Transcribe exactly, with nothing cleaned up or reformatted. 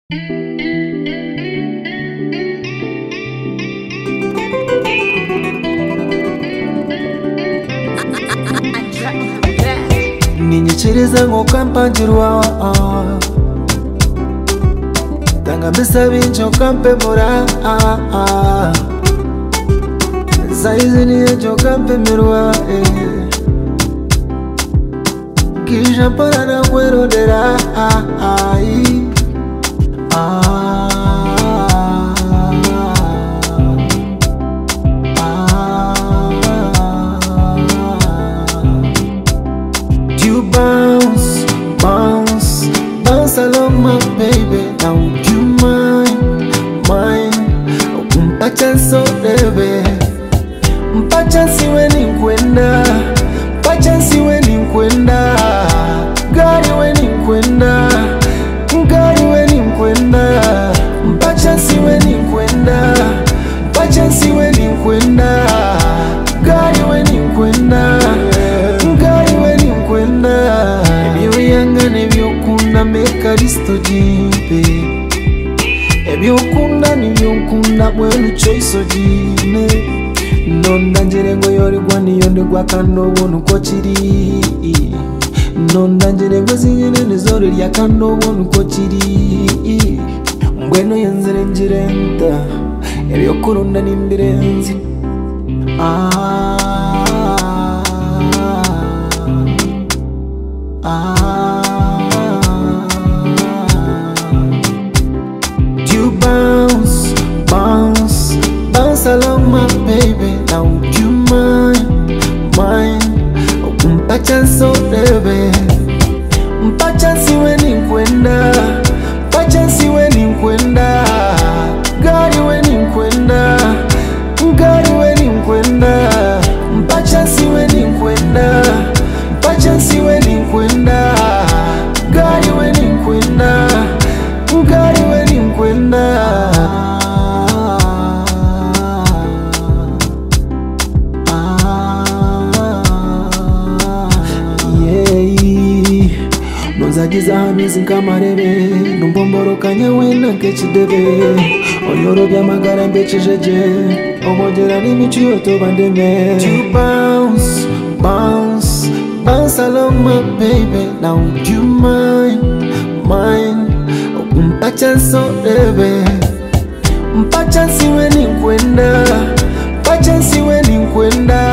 Ninyichiriza ngokampanjirwa Tanga misa bincho kampe mora Saizi niye jo kampe mirwa Kisha para na kwero dera You bounce, bounce, bounce along my baby. Now would you mind, mind? Mpacha so debe, mpacha siwe ni kwenda, mpacha siwe ni kwenda, gari we ni kwenda, gari we ni kwenda, mpacha siwe ni kwenda, mpacha siwe ni kwenda, gari we ni kwenda. Ebyokunda meka listo jimpe Ebyokunda nibyokunda mwelu choice jine Nonda njerengo yori gwani yonde gwa kando wonu kochiri Nonda njerengo zinyene nizori lya kando wonu kochiri Mbweno yenzere njirenta Ebyokurunda nimbirenzi Ah Ah Bounce, bounce, bounce along my baby. Now would you mind, mind? Mpacha so debe, mpacha siwe ni kwenda, mpacha siwe ni kwenda, gari we ni kwenda, gari we ni kwenda, mpacha siwe ni kwenda, mpacha siwe ni kwenda, gari we ni kwenda, gari we ni kwenda. Nonzagiza hamizi nkamarebe Numbomboro kanye wena kechidebe Onyoro bya magara mbechejeje Omojera ni michi yoto bandeme You bounce, bounce, bounce along my baby. Now would you mind, mind? Mpacha so debe, mpacha siwe ni kwenda, mpacha siwe ni kwenda,